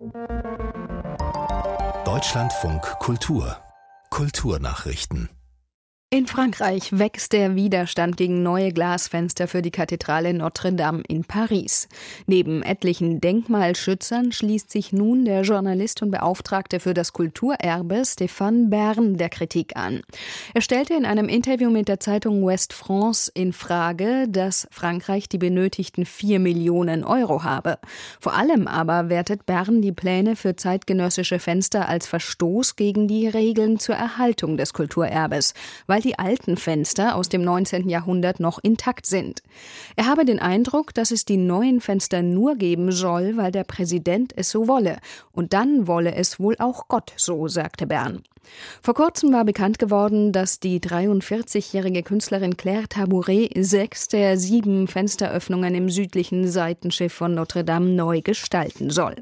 Deutschlandfunk Kultur Kulturnachrichten. In Frankreich wächst der Widerstand gegen neue Glasfenster für die Kathedrale Notre-Dame in Paris. Neben etlichen Denkmalschützern schließt sich nun der Journalist und Beauftragte für das Kulturerbe Stéphane Bern der Kritik an. Er stellte in einem Interview mit der Zeitung Ouest France in Frage, dass Frankreich die benötigten 4 Millionen Euro habe. Vor allem aber wertet Bern die Pläne für zeitgenössische Fenster als Verstoß gegen die Regeln zur Erhaltung des Kulturerbes, weil die alten Fenster aus dem 19. Jahrhundert noch intakt sind. Er habe den Eindruck, dass es die neuen Fenster nur geben soll, weil der Präsident es so wolle. Und dann wolle es wohl auch Gott so, sagte Bern. Vor kurzem war bekannt geworden, dass die 43-jährige Künstlerin Claire Tabouret 6 der 7 Fensteröffnungen im südlichen Seitenschiff von Notre Dame neu gestalten soll.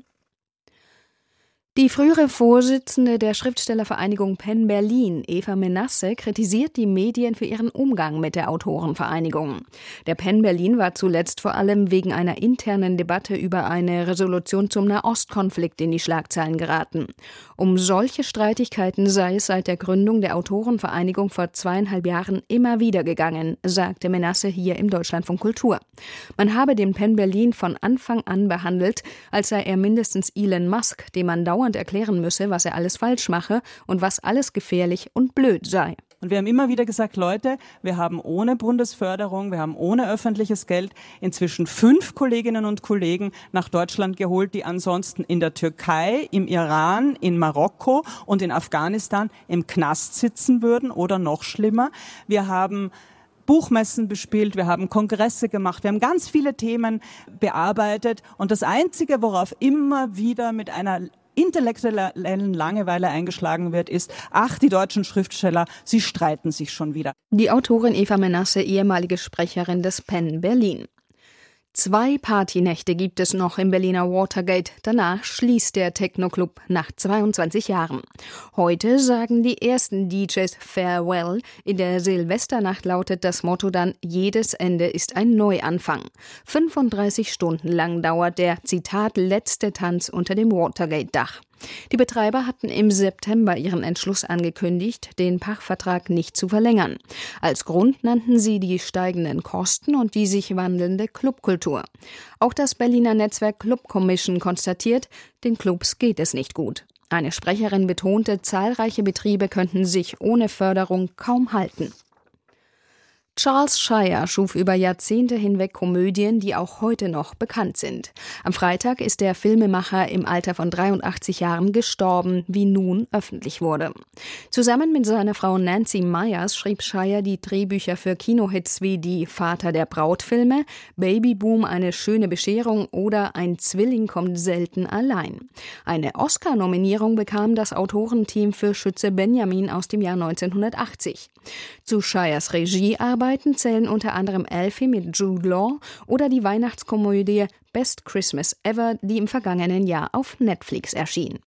Die frühere Vorsitzende der Schriftstellervereinigung PEN Berlin, Eva Menasse, kritisiert die Medien für ihren Umgang mit der Autorenvereinigung. Der PEN Berlin war zuletzt vor allem wegen einer internen Debatte über eine Resolution zum Nahostkonflikt in die Schlagzeilen geraten. Um solche Streitigkeiten sei es seit der Gründung der Autorenvereinigung vor 2,5 Jahren immer wieder gegangen, sagte Menasse hier im Deutschlandfunk Kultur. Man habe den PEN Berlin von Anfang an behandelt, als sei er mindestens Elon Musk, dem man dauernd erklären müsse, was er alles falsch mache und was alles gefährlich und blöd sei. Und wir haben immer wieder gesagt, Leute, wir haben ohne Bundesförderung, wir haben ohne öffentliches Geld inzwischen 5 Kolleginnen und Kollegen nach Deutschland geholt, die ansonsten in der Türkei, im Iran, in Marokko und in Afghanistan im Knast sitzen würden oder noch schlimmer. Wir haben Buchmessen bespielt, wir haben Kongresse gemacht, wir haben ganz viele Themen bearbeitet und das Einzige, worauf immer wieder mit einer intellektuellen Langeweile eingeschlagen wird, ist, die deutschen Schriftsteller, sie streiten sich schon wieder. Die Autorin Eva Menasse, ehemalige Sprecherin des PEN Berlin. 2 Partynächte gibt es noch im Berliner Watergate. Danach schließt der Techno-Club nach 22 Jahren. Heute sagen die ersten DJs Farewell. In der Silvesternacht lautet das Motto dann: Jedes Ende ist ein Neuanfang. 35 Stunden lang dauert der, Zitat, letzte Tanz unter dem Watergate-Dach. Die Betreiber hatten im September ihren Entschluss angekündigt, den Pachtvertrag nicht zu verlängern. Als Grund nannten sie die steigenden Kosten und die sich wandelnde Clubkultur. Auch das Berliner Netzwerk Club Commission konstatiert, den Clubs geht es nicht gut. Eine Sprecherin betonte, zahlreiche Betriebe könnten sich ohne Förderung kaum halten. Charles Shyer schuf über Jahrzehnte hinweg Komödien, die auch heute noch bekannt sind. Am Freitag ist der Filmemacher im Alter von 83 Jahren gestorben, wie nun öffentlich wurde. Zusammen mit seiner Frau Nancy Meyers schrieb Shyer die Drehbücher für Kinohits wie die Vater der Braut-Filme, Babyboom, eine schöne Bescherung oder Ein Zwilling kommt selten allein. Eine Oscar-Nominierung bekam das Autorenteam für Schütze Benjamin aus dem Jahr 1980. Zu Shyers Regiearbeiten zählen unter anderem Alfie mit Jude Law oder die Weihnachtskomödie Best Christmas Ever, die im vergangenen Jahr auf Netflix erschien.